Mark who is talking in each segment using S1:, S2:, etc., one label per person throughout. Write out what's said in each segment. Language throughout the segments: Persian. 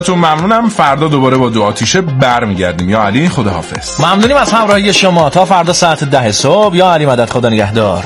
S1: تو ممنونم. فردا دوباره با دو آتیشه برمیگردیم. یا علی خداحافظ.
S2: ممنونیم از همراهی شما. تا فردا ساعت 10 صبح. یا علی مدد. خدا نگهدار.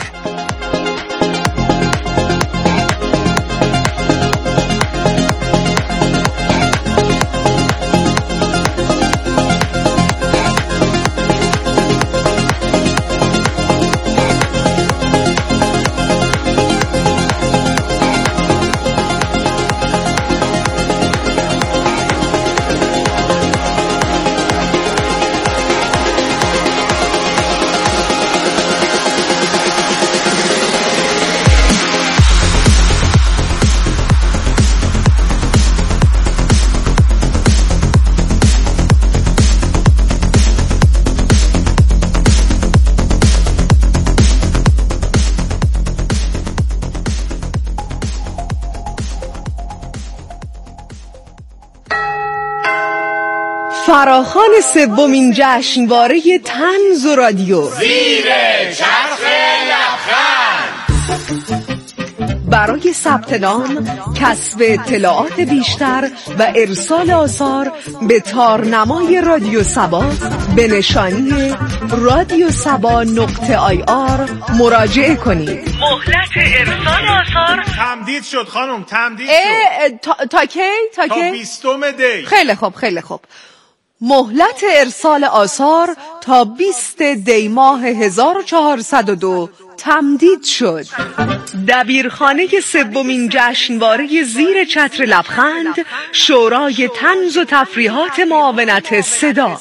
S3: فراخوان سومین جشنواره طنز و رادیو
S4: زیر چرخ لبخند.
S3: برای ثبت نام، کسب اطلاعات بیشتر و ارسال آثار به تارنمای رادیو سبا به نشانی radiosaba.ir مراجعه کنید.
S5: مهلت ارسال آثار
S4: تمدید شد خانم، تمدید شد.
S3: تا کی؟
S4: تا 20 دی.
S3: خیلی خوب. مهلت ارسال آثار تا 20 دی ماه 1402 تمدید شد. دبیرخانه سومین جشنواره زیر چتر لبخند، شورای طنز و تفریحات معاونت صدا.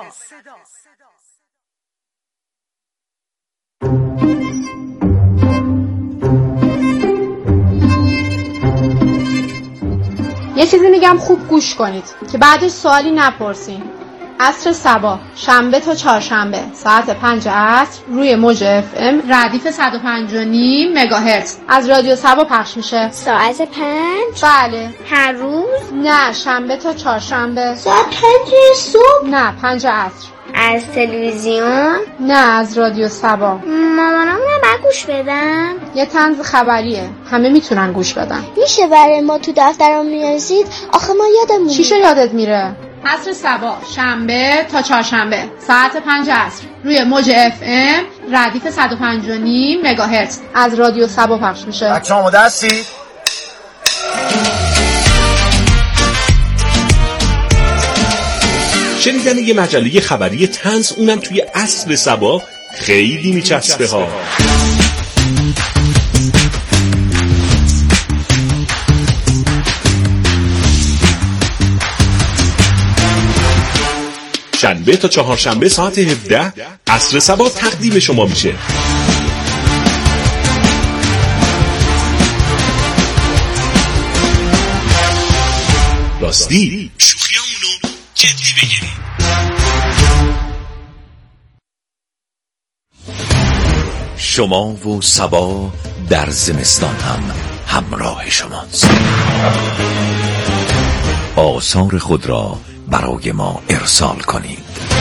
S6: یه چیزی میگم خوب گوش کنید که بعدش سوالی نپرسین. عصر صبا، شنبه تا چهارشنبه ساعت 5 عصر روی موج FM ردیف 105.5 مگاهرتز از رادیو صبا پخش میشه.
S7: ساعت 5؟
S6: بله.
S7: هر روز؟
S6: نه، شنبه تا چهارشنبه.
S7: ساعت 5 صبح؟
S6: نه، 5 عصر.
S7: از تلویزیون؟
S6: نه، از رادیو صبا.
S7: مامانم من گوش بدم؟
S6: یه طنز خبریه، همه میتونن گوش بدن.
S7: میشه برای ما تو دفترم می‌نویسید؟ آخه ما یادمون
S6: چیشو یادت میره؟ عصر صبا، شنبه تا چهارشنبه ساعت 5 عصر روی موج FM ردیف 105.5 مگاهرتز از رادیو صبا پخش میشه.
S4: بچه‌ها آماده هستید؟
S8: شنیدن یه مجله خبری طنز، اونم توی عصر صبا، خیلی میچسبه ها. شنبه تا چهارشنبه ساعت 17 عصر صبا تقدیم شما میشه. راستی شوخیامونو جدی بگیریم. شما و صبا در زمستان هم همراه شماست. آثار خود را برای ما ارسال کنید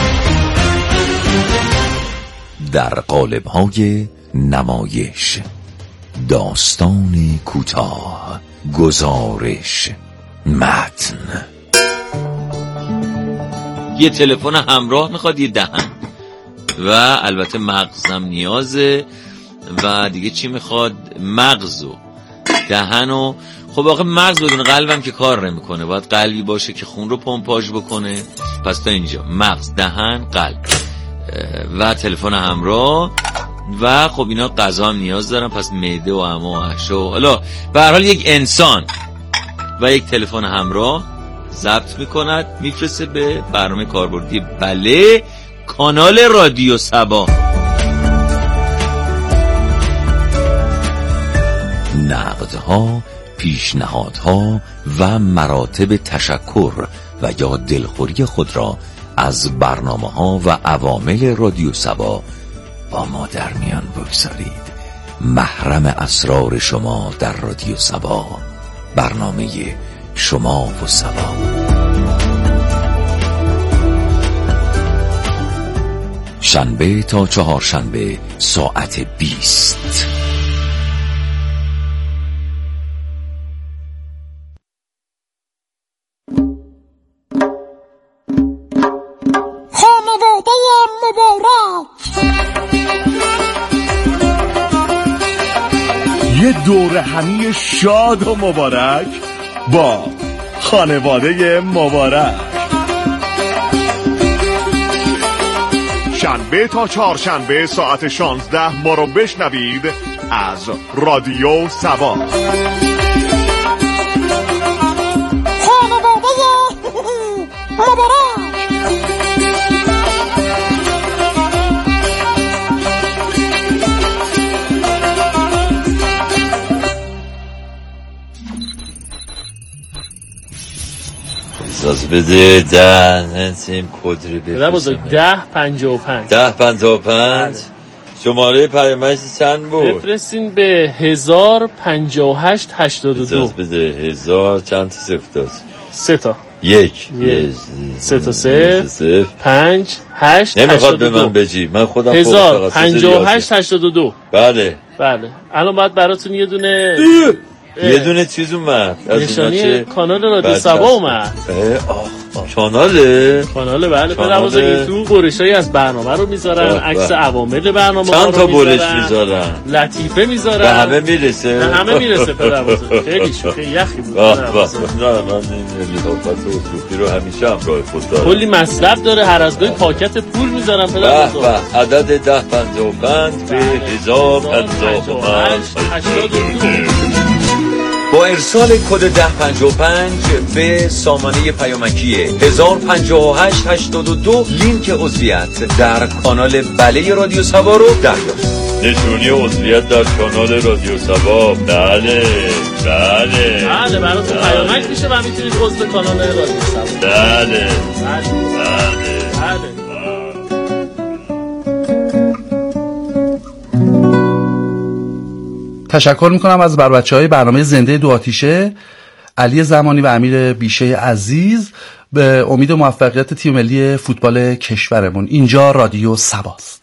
S8: در قالب‌های نمایش، داستان کوتاه، گزارش، متن.
S9: یه تلفن همراه میخواد، یه دهن و البته مغزم نیازه و دیگه چی میخواد؟ مغز و دهن و خب آخه مغز بدون قلبم که کار نمیکنه، باید قلبی باشه که خون رو پمپاژ بکنه. پس تا اینجا مغز، دهن، قلب و تلفن همراه و خب اینا غذا هم نیاز دارن، پس معده و امعا و احشا. حالا به هر حال یک انسان و یک تلفن همراه ضبط میکند، میفرسته به برنامه کاربردی بله کانال رادیو صبا.
S8: نقدها، پیشنهادها و مراتب تشکر و یا دلخوری خود را از برنامه‌ها و عوامل رادیو صبا با ما در میان بگذارید. محرم اسرار شما در رادیو صبا، برنامه شما و صبا. شنبه تا چهارشنبه ساعت 20.
S10: دور همی شاد و مبارک با خانواده مبارک.
S11: شنبه تا چهارشنبه ساعت 16 ما رو بشنوید از رادیو سبا.
S7: خانواده مبارک.
S9: احساس بده 10 نسیم کدری بفرستم 1055 شماره پیامک چند بود؟
S12: بفرستین به 105882.
S9: احساس بده 1000 چند تا صفر داشت؟
S12: 3 تا
S9: 1
S12: 3 تا 0 5 8
S9: نمیخواد به من بجی من خودم
S12: 105882.
S9: بله
S12: الان باید براتون یه دونه
S9: چیز اومد
S12: نشانی کانال رادیو سبا اومد.
S9: کاناله
S12: بله پدربزرگی تو برشایی از برنامه رو میذارن، عکس عوامل برنامه
S9: چند تا برش میذارن،
S12: لطیفه میذارن،
S9: به همه میرسه
S12: پدربزرگ. خیلی یخی بود
S9: نه من این لطافت و صوفی رو همیشه همراه خود دارم.
S12: کلی مطلب داره، هر از گاهی پاکت پول میذارن پدربزرگ.
S9: عدد 1055 به 1058 با ارسال کد 1055 به سامانه پیامکی 105882 لینک عضویت در کانال بله رادیو سبا رو دریافت. نشونی عضویت در کانال رادیو سبا. بله
S12: براتون پیامک میشه و میتونید عضو کانال رادیو سبا.
S9: بله
S13: تشکر میکنم از بچه‌های برنامه زنده دو آتیشه، علی زمانی و امیر بیشه عزیز. به امید موفقیت تیم ملی فوتبال کشورمون. اینجا رادیو سباست.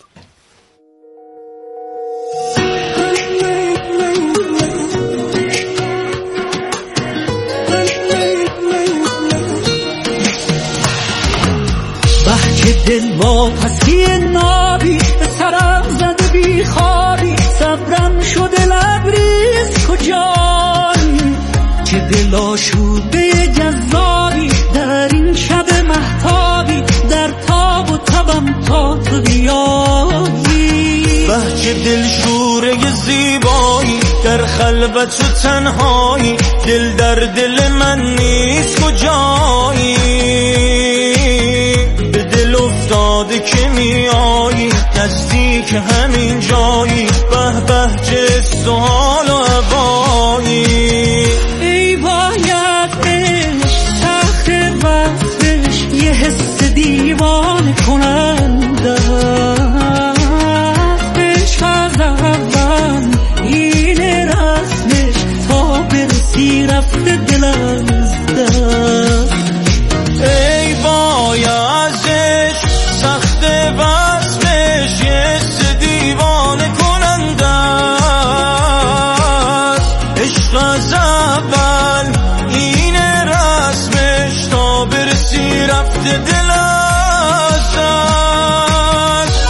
S14: بحچه دل واپسی نابی به سرم زده بی خوابی، صبرم شده لبریز کجایی، چه دل آشوده جذابی در این شب مهتابی، در تاب و تبم تا تو بیایی. بحچه دل شوره زیبایی در خلوت و تنهایی، دل در دل من نیست کجایی، به دل افتاده که میایی نزدیک همین جایی، به بهجه سوال و عبایی. ای باید عشق سخت وقتش یه حس دیوانه کننده، عشق از اول این رسمش تا برسی رفته دل از دست. ای باید عشق سخت وقتش یه حس دیوانه کننده است، عشق از اول این رسمش تا برسی رفته دل از دست.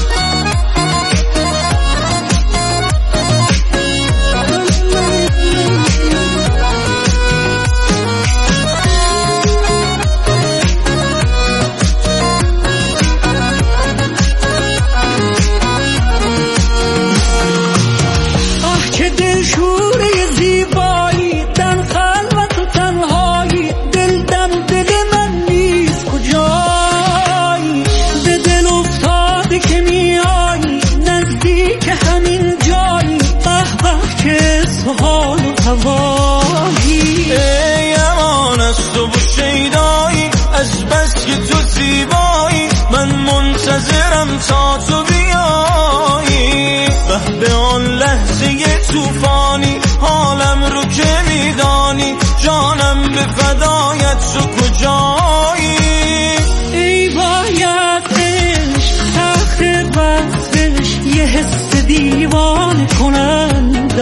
S14: ای امان از تو و شیدایی، از بس که تو زیبایی من منتظرم تا تو بیایی، به آن لحظه توفانی حالم رو که میدانی، جانم به فدایت تو کجایی. ای باید عشق سخت وقتش یه حس دیوانه کننده،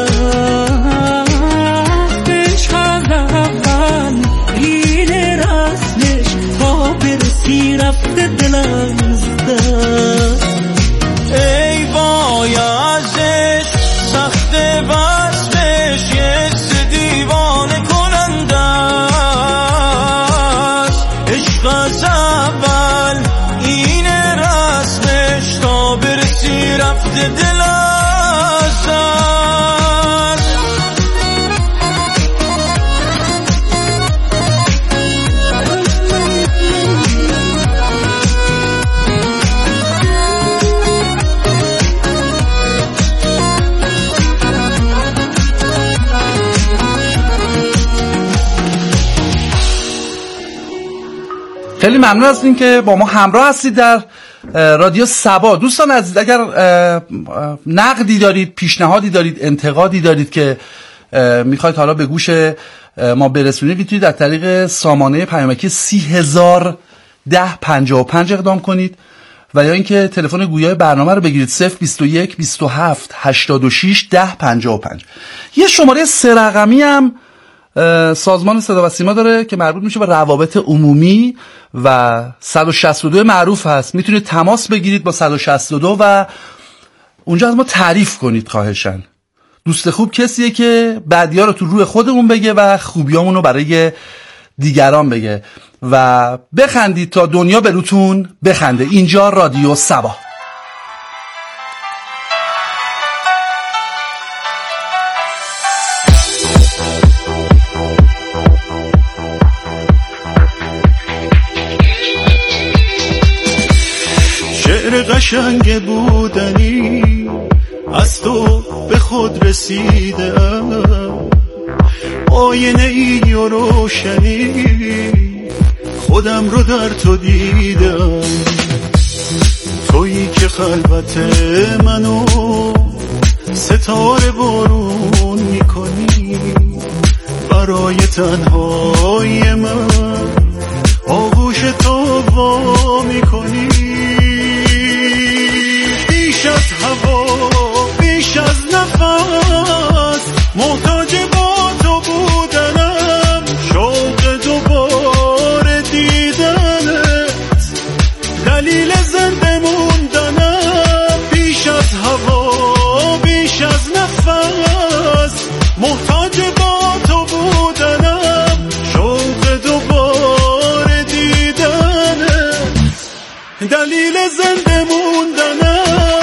S14: عشق از اول این رسمش تا برسی رفته دل از دست. ای باید عشق سخت وقتش عشق از اول این رسمش تا برسی رفته دل ازل.
S13: خیلی ممنون هستیم که با ما همراه هستید در رادیو سبا. دوستان عزیز، اگر نقدی دارید، پیشنهادی دارید، انتقادی دارید که میخواید حالا به گوش ما برسونید، میتونید از طریق سامانه پیامکی 301055 اقدام کنید و یا اینکه تلفن گویای برنامه رو بگیرید 021 27 86 1055. یه شماره 3 رقمی هم سازمان صدا و سیما داره که مربوط میشه به روابط عمومی و 162 معروف هست. میتونید تماس بگیرید با 162 و اونجا از ما تعریف کنید. خواهشن دوست خوب کسیه که بدی‌ها رو تو روح خودمون بگه و خوبیامون رو برای دیگران بگه و بخندید تا دنیا به روتون بخنده. اینجا رادیو سبا.
S14: شعر قشنگ بودنی از تو به خود رسیدم، آینه ای و روشنی خودم رو در تو دیدم. تویی که خلوت منو ستاره بارون میکنی، برای تنهای من آغوش تو وا میکنی. بیش از هوا، بیش از نفس، محتاج با تو بودنم، شوق دوباره دیدنت، دلیل زنده موندنم. بیش از هوا، بیش از نفس، محتاج با تو بودنم، شوق دوباره دیدنت، دلیل زنده موندنم.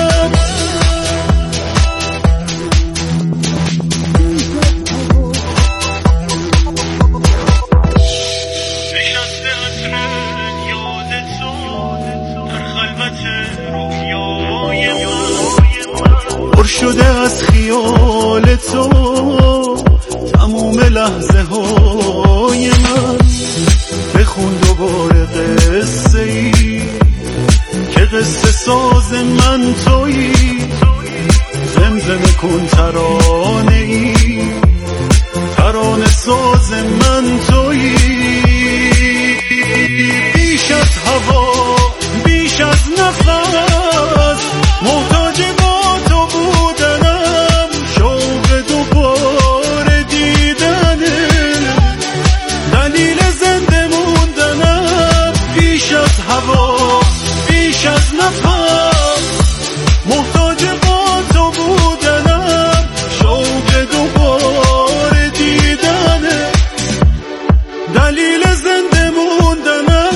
S14: پر شده از خیال تو تموم لحظه های من، بخون دوباره قصه ای که قصه ساز من تویی، زمزمه کن ترانه ای، ترانه ساز من تویی. بیش از هوا، بیش از نفس، محتاج با تو بودنم، شوق دوباره دیدنه، دلیل زنده موندنم. بیش از هوا، بیش از نفس، محتاج با تو بودنم، شوق دوباره دیدنه، دلیل زنده موندنم.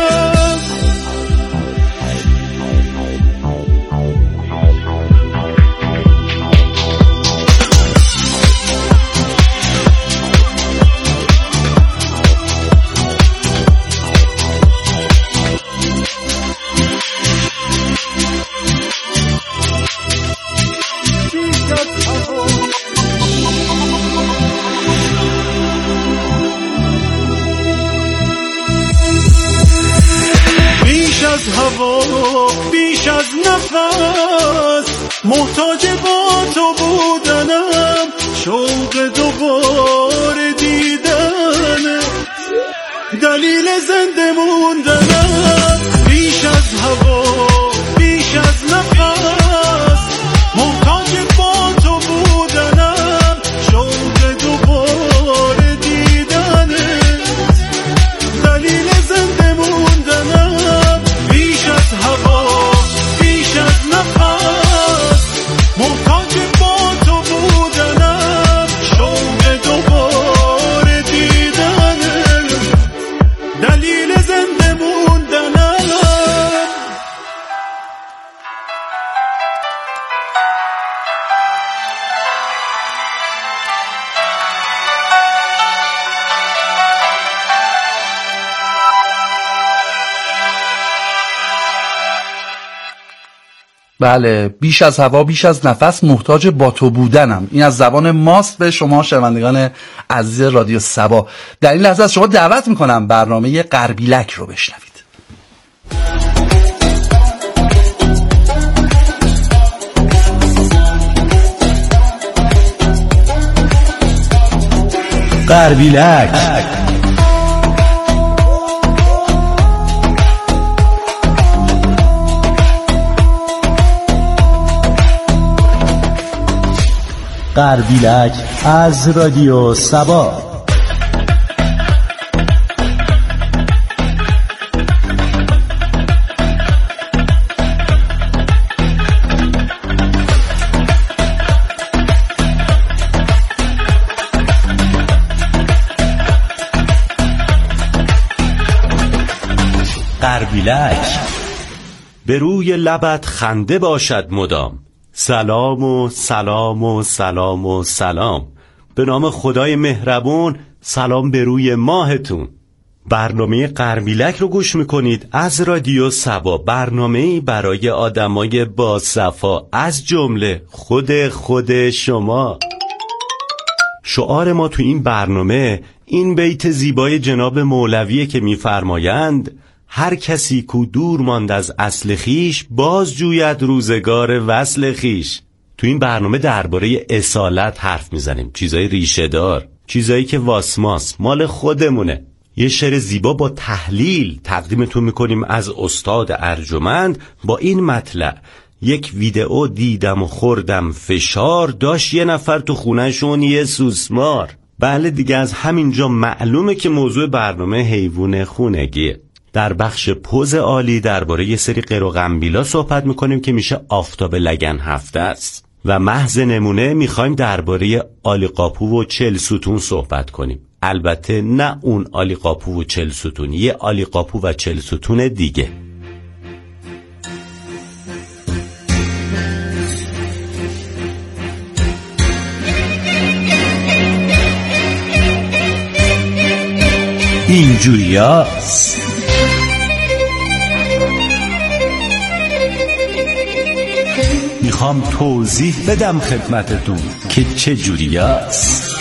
S14: بیش از هوا، بیش از نفس، محتاج با تو بودنم، شوق دوباره دیدنه، دلیل زنده موندنم. بیش از هوا، بیش از نفس، محتاج با تو بودنم، شوق دوباره دیدنه، دلیل زنده موندنم. بیش از هوا، بیش از نفس، محتاج با تو بودنم، شوق دوباره دیدنه، دلیل زنده موندنم.
S13: بله، بیش از هوا بیش از نفس محتاج با تو بودنم. این از زبان ماست به شما شنوندگان عزیز رادیو صبا. در این لحظه از شما دعوت میکنم برنامه غربیلک رو بشنوید.
S15: غربیلک غربیلک از رادیو صبا. غربیلک
S16: به روی لبت خنده باشد مدام، سلام و سلام و سلام و سلام. به نام خدای مهربون، سلام به روی ماهتون. برنامه غربیلک رو گوش میکنید از رادیو صبا، برنامه‌ای برای آدمای با صفا، از جمله خود شما. شعار ما تو این برنامه این بیت زیبای جناب مولویه که میفرمایند هر کسی کو دور ماند از اصل خیش، باز جوید روزگار وصل خیش. تو این برنامه درباره اصالت حرف میزنیم، چیزای ریشه دار، چیزایی که واسماس مال خودمونه. یه شعر زیبا با تحلیل تقدیمتون میکنیم از استاد ارجمند با این مطلع: یک ویدئو دیدم و خوردم فشار، داشت یه نفر تو خونهشون یه سوسمار. بله دیگه، از همینجا معلومه که موضوع برنامه حیوان خونگیه. در بخش پوز عالی درباره یه سری قر و قنبیلا صحبت میکنیم که میشه آفتاب لگن هفته است و محض نمونه میخوایم درباره آلیقاپو و 40 ستون صحبت کنیم. البته نه اون آلیقاپو و 40 ستون، یه آلیقاپو و 40 ستون دیگه.
S15: اینجوریاست. میخوام توضیح بدم خدمتتون که چه جوریاست.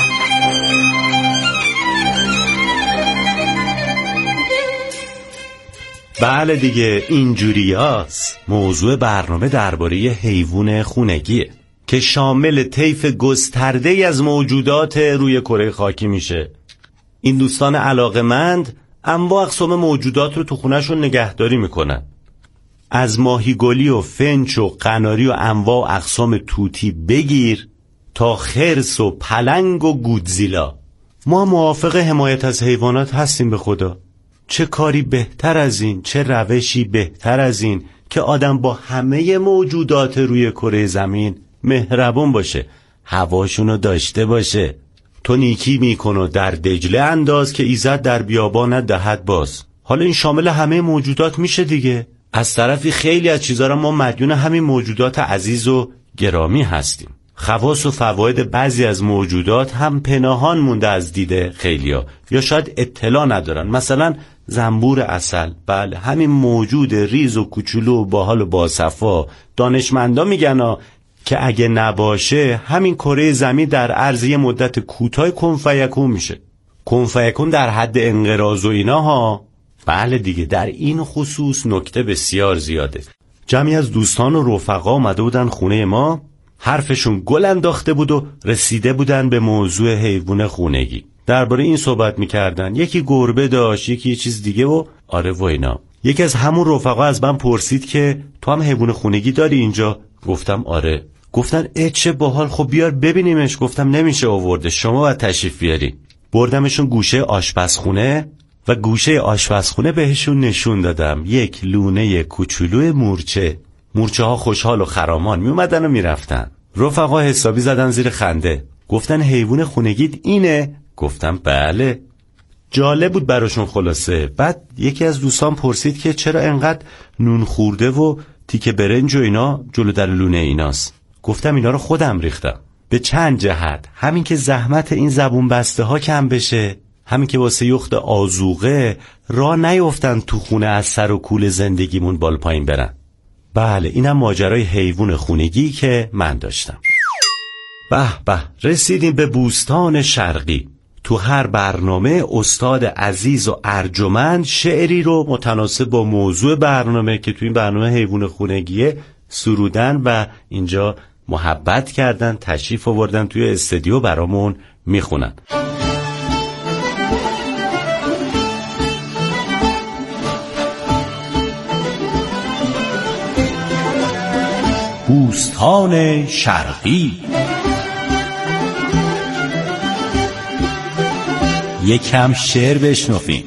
S16: بله دیگه، اینجوریاست. موضوع برنامه درباره حیوان خونگیه که شامل طیف گسترده‌ای از موجودات روی کره خاکی میشه. این دوستان علاقه‌مند انواع اقسام موجودات رو تو خونه‌شون نگهداری میکنن، از ماهیگلی و فنچ و قناری و انواع اقسام توتی بگیر تا خرس و پلنگ و گودزیلا. ما موافق حمایت از حیوانات هستیم به خدا. چه کاری بهتر از این، چه روشی بهتر از این که آدم با همه موجودات روی کره زمین مهربون باشه، هواشونو داشته باشه. تو نیکی میکن و در دجله انداز که ایزد در بیابانت دهد باز. حالا این شامل همه موجودات میشه دیگه. از طرفی خیلی از چیزا را ما مدیون همین موجودات عزیز و گرامی هستیم. خواص و فواید بعضی از موجودات هم پنهان مونده از دید خیلیا، یا شاید اطلاع ندارن. مثلا زنبور عسل، بله همین موجود ریز و کوچولو و باحال و باصفا، دانشمندا میگن که اگه نباشه همین کره زمین در عرض یه مدت کوتاه کن فیکون میشه. کن فیکون در حد انقراض و اینا ها. بله دیگه، در این خصوص نکته بسیار زیاده. جمعی از دوستان و رفقا اومده بودن خونه ما، حرفشون گل انداخته بود و رسیده بودن به موضوع حیوان خونگی. درباره این صحبت میکردن، یکی گربه داشت، یکی یه چیز دیگه و آره و اینا. یکی از همون رفقا از من پرسید که تو هم حیوان خونگی داری اینجا؟ گفتم آره. گفتن چه باحال، خب بیار ببینیمش. گفتم نمیشه آورده، شما باید تشریف بیاری. بردمشون گوشه آشپزخونه و گوشه آشپزخونه بهشون نشون دادم یک لونه کوچولو مورچه. مورچه ها خوشحال و خرامان می اومدن و می رفتن. رفقا حسابی زدن زیر خنده، گفتن حیوان خونگیت اینه؟ گفتم بله. جالب بود براشون. خلاصه بعد یکی از دوستان پرسید که چرا انقدر نون خورده و تیکه برنج و اینا جلو در لونه ایناست؟ گفتم اینا رو خودم ریختم. به چند جهت. همین که زحمت این زبون بسته ها کم بشه، همین که واسه یخت آذوقه راه نیفتن تو خونه از سر و کول زندگیمون بال پایین برن. بله، اینم ماجرای حیوان خونگی که من داشتم. به به، رسیدیم به بوستان شرقی. تو هر برنامه استاد عزیز و ارجمند شعری رو متناسب با موضوع برنامه که تو این برنامه حیوان خونگیه سرودن و اینجا محبت کردن، تشریف آوردن توی استودیو برامون میخونن.
S15: بوستان شرقی. یکم شعر بشنفیم.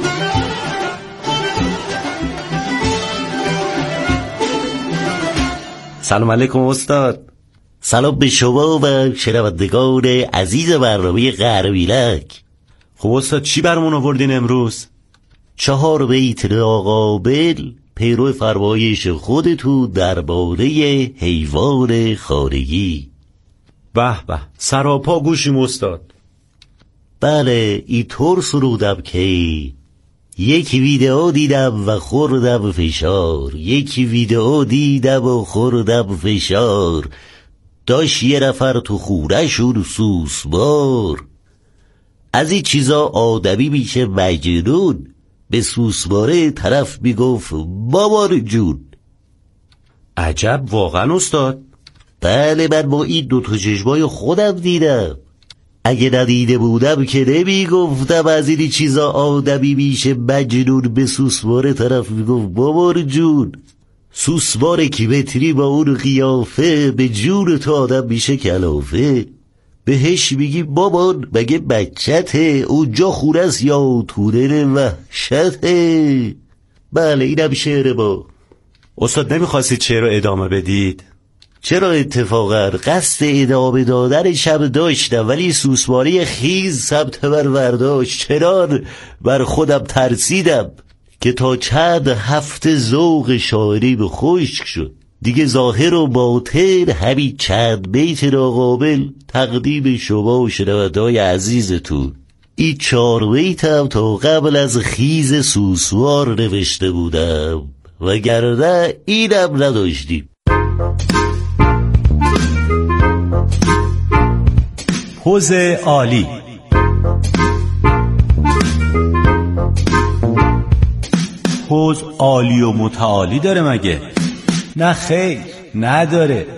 S16: سلام علیکم استاد.
S17: سلام به شما و شنوندگان عزیز برنامه قهربیلک.
S16: خب استاد چی برامون آوردین امروز؟
S17: 4 بیت ناقابل پیرو فرمایش خودتون درباره حیوان خانگی.
S16: به به، سراپا گوشیم استاد.
S17: بله، اینطور سرودم که یک ویدئو دیدم و خوردم فشار، یک ویدئو دیدم و خوردم فشار، داشت یه نفر تو خونه‌شون سوسمار. از این چیزا آدمی میشه مجنون، به سوسماره طرف میگفت مامان جون.
S16: عجب واقعا استاد.
S17: بله، من با این 2 چشمای خودم دیدم. اگه ندیده بودم که نمیگفتم از این چیزا آدمی میشه مجنون، به سوسماره طرف میگفت مامان جون. سوسمار کیلومتری با اون قیافه به جون تو آدم میشه کلافه. بهش میگی مامان مگه بچته، اونجا خونه است یا تونل وحشته. بله، اینم شعر با.
S16: استاد نمیخواستید شعر رو ادامه بدید؟
S17: چرا، اتفاقا قصد ادامه دادن شب داشتم، ولی سوسماری خیز سمت من برداشت. چنان بر خودم ترسیدم که تا چند هفته ذوق شاعری به خشک شد. دیگه ظاهر و باطن همین چند بیت ناقابل تقدیم شما شنونده‌های عزیزتون. این 4 بیتم تا قبل از خیز سوسوار نوشته بودم، وگرنه اینم نداشتیم.
S15: پوز عالی. پوز عالی و متعالی داره مگه؟ نه خیر، نداره.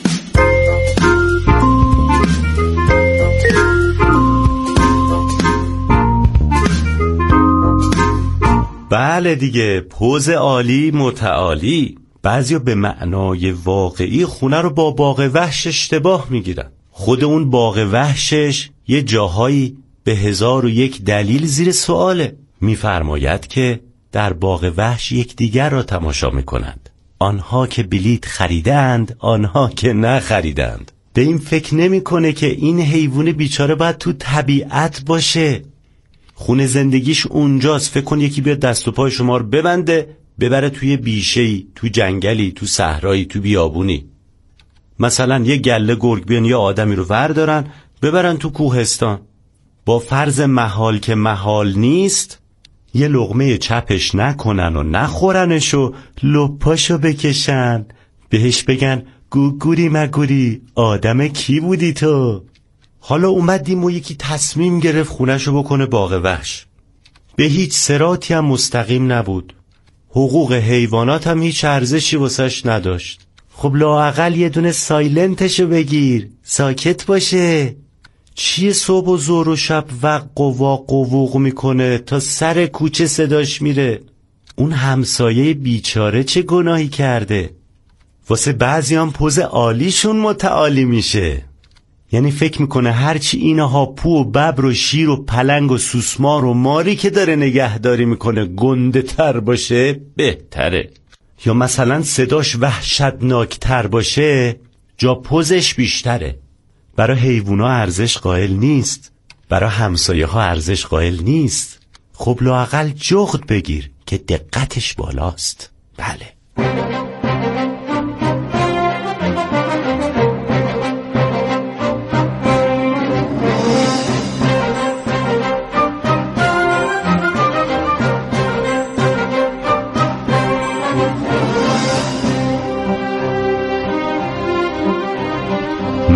S16: بله دیگه، پوز عالی متعالی. بعضیا به معنای واقعی خونه رو با باغ وحش اشتباه میگیرن. خود اون باغ وحشش یه جاهایی به 1001 دلیل زیر سواله. میفرماید که در باغ وحش یکدیگر را تماشا میکنند، آنها که بلیت خریدند، آنها که نخریدند. به این فکر نمیکنه که این حیوان بیچاره باید تو طبیعت باشه. خونه زندگیش اونجاست. فکر کن یکی بیاد دست و پای شما رو ببنده ببره توی بیشه‌ای، تو جنگلی، تو صحرایی، تو بیابونی. مثلا یه گله گرگ بیان یه آدمی رو وردارن ببرن تو کوهستان، با فرض محال که محال نیست یه لقمه چپش نکنن و نخورنش و لپاشو بکشن، بهش بگن گوگوری مگوری آدم کی بودی تو. حالا اومدیم و یکی تصمیم گرفت خونهشو بکنه باغ وحش. به هیچ صراطی هم مستقیم نبود، حقوق حیوانات هم هیچ ارزشی واسش نداشت. خب لااقل یه دونه سایلنتشو بگیر، ساکت باشه. چیه صبح و ظهر و شب وق و واق و ووق میکنه تا سر کوچه صداش میره؟ اون همسایه بیچاره چه گناهی کرده؟ واسه بعضی هم پوز عالیشون متعالی میشه. یعنی فکر میکنه هرچی اینها پو و ببر و شیر و پلنگ و سوسمار و ماری که داره نگهداری میکنه گنده تر باشه بهتره. یا مثلا صداش وحشتناک تر باشه جا پوزش بیشتره. برای حیوونا ارزش قائل نیست، برای همسایه ها ارزش قائل نیست. خب لااقل جغد بگیر که دقتش بالاست. بله.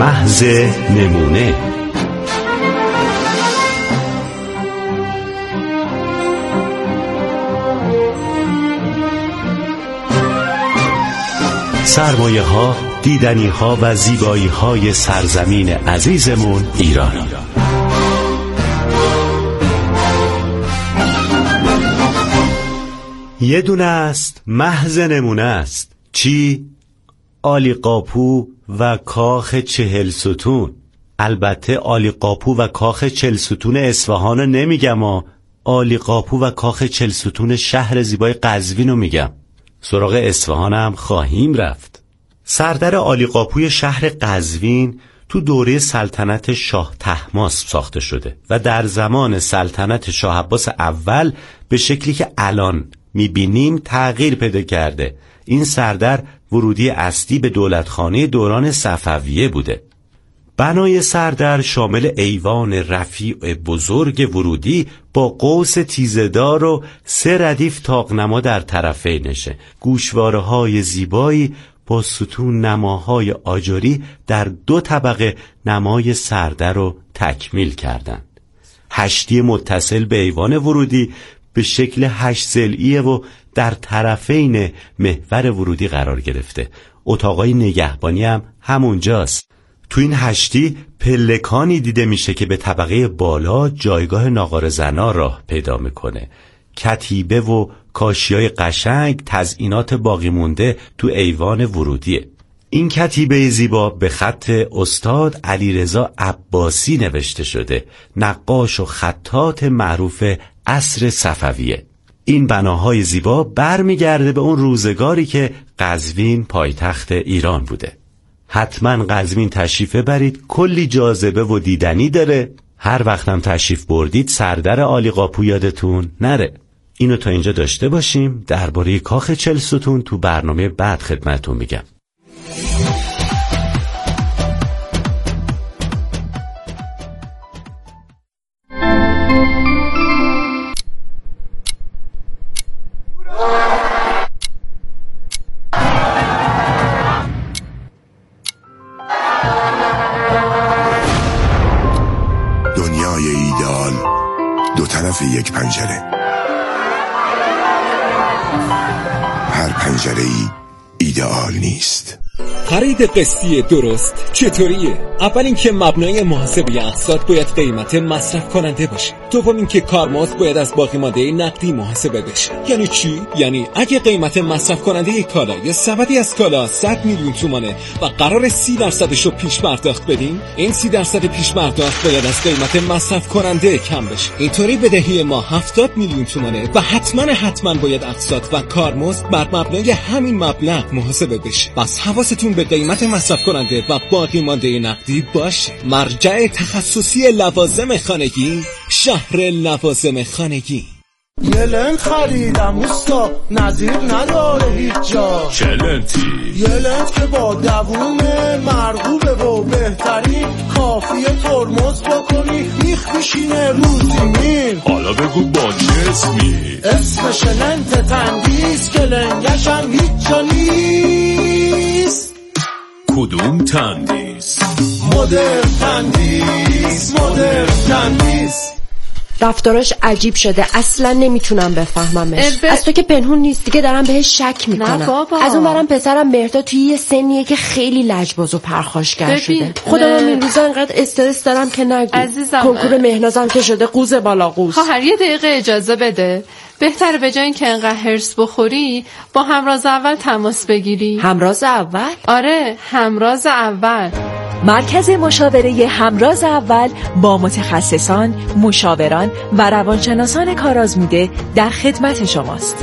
S16: محض نمونه. سرمایه ها، دیدنی ها و زیبایی های سرزمین عزیزمون ایران. یه دونه است، محض نمونه است. چی؟ عالیقاپو و کاخ 40 ستون. البته عالیقاپو و کاخ 40 ستون اصفهان رو نمیگم، عالیقاپو و کاخ 40 ستون شهر زیبای قزوین رو میگم. سراغ اصفهان هم خواهیم رفت. سردر عالیقاپوی شهر قزوین تو دوره سلطنت شاه طهماسب ساخته شده و در زمان سلطنت شاه عباس اول به شکلی که الان میبینیم تغییر پیدا کرده. این سردر ورودی اصلی به دولتخانه دوران صفویه بوده. بنای سردر شامل ایوان رفیع بزرگ ورودی با قوس تیزه‌دار و 3 ردیف طاق‌نما در طرفینشه. گوشواره‌های زیبایی با ستون نماهای آجری در 2 طبقه نمای سردر رو تکمیل کردند. هشتی متصل به ایوان ورودی به شکل 8 ضلعیه و در طرفین محور ورودی قرار گرفته. اتاقای نگهبانی هم همونجاست. تو این هشتی پلکانی دیده میشه که به طبقه بالا جایگاه ناقار زنا راه پیدا میکنه. کتیبه و کاشیای قشنگ تزئینات باقی مونده تو ایوان ورودیه. این کتیبه زیبا به خط استاد علیرضا عباسی نوشته شده، نقاش و خطاط معروف عصر صفویه. این بناهای زیبا برمیگرده به اون روزگاری که قزوین پایتخت ایران بوده. حتما قزوین تشریف برید، کلی جاذبه و دیدنی داره. هر وقتم تشریف بردید سردر عالیقاپو یادتون نره. اینو تا اینجا داشته باشیم. درباره کاخ 40 ستون تو برنامه بعد خدمتتون میگم.
S18: دنیای ایدئال، 2 طرف یک پنجره. هر پنجره‌ای ایدئال نیست.
S19: خرید قسطی درست چطوریه؟ اول اینکه مبنای محاسبه اقساط باید قیمت مصرف کننده باشه. دوم اینکه کارمزد باید از باقی مانده نقدی محاسبه بشه. یعنی چی؟ یعنی اگه قیمت مصرف کننده یک کالا یا سبدی از کالا 100 میلیون تومانه و قرار 30% رو پیش پرداخت بدیم، این 30% پیش پرداخت باید از قیمت مصرف کننده کم بشه. اینطوری بدهی ما 70 میلیون تومانه و حتما باید اقساط و کارمزد بر مبنای همین مبلغ محاسبه بشه. بس حواستون به قیمت مصرف کننده و باقی مانده نقدی باشه. مرجع تخصصی لوازم خانگی، شهر لوازم خانگی.
S20: یه لنت خریدم اوستا، نظیر نداره هیچ جا.
S1: چه لنتی؟
S20: یه لنت که با دوومه، مرغوبه و بهترین، کافیه ترمز بکنی میخ میشینه رو زمین.
S1: حالا بگو با چه اسمی؟
S20: اسمش لنت تندیس که لنگش هم هیچ جا نیست.
S1: کدوم تندیس؟
S20: مدرن تندیس، مدرن تندیس.
S21: رفتارش عجیب شده، اصلا نمیتونم بفهممش. از تو که پنهون نیست دیگه، دارم بهش شک میکنم. از اون برم پسرم مهرداد توی یه سنیه که خیلی لجباز و پرخاشگر شده. خودم این روزا انقدر استرس دارم که نگو. کنکور مهنازم که شده قوز بالا قوز.
S6: خواهر یه دقیقه اجازه بده. بهتره به جای اینکه انقدر هرس بخوری با همراز اول تماس بگیری.
S21: همراز اول؟
S6: آره، همراز اول.
S22: مرکز مشاوره همراز اول با متخصصان، مشاوران و روانشناسان کارآزموده در خدمت شماست.